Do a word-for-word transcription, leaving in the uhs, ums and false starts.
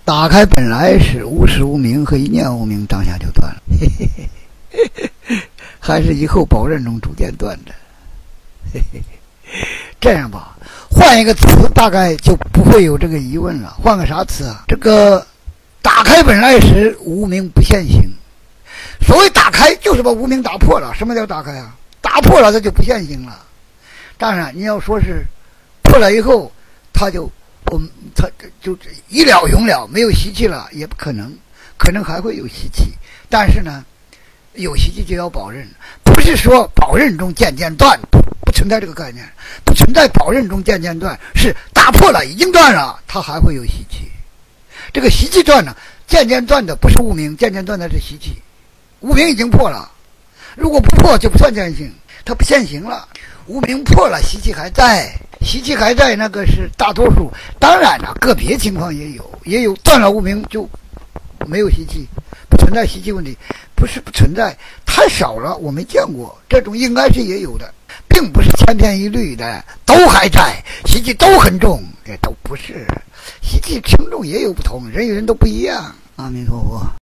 打开本来是无始无明和一念无明，当下就断了，嘿嘿嘿，还是以后保任中逐渐断的。嘿嘿嘿，这样吧，换一个词，大概就不会有这个疑问了。换个啥词啊？这个打开本来时，无明不现行。所谓打开，就是把无明打破了。什么叫打开啊？打破了，它就不现行了。当然，你要说是破了以后，它就我们它就一了永了，没有习气了，也不可能，可能还会有习气。但是呢，有习气就要保任，不是说保任中渐渐断，不不存在这个概念，不存在保任中渐渐断，是打破了，已经断了，它还会有习气。这个习气断呢，渐渐断的不是无明，渐渐断的是习气。无明已经破了，如果不破就不算现行，它不现行了。无明破了，习气还在，习气还在，那个是大多数。当然了，个别情况也有，也有断了无明就没有习气，不存在习气问题，不是不存在，太少了，我没见过。这种应该是也有的，并不是千篇一律的，都还在，习气都很重，这都不是。习气轻重也有不同，人与人都不一样。阿弥陀佛。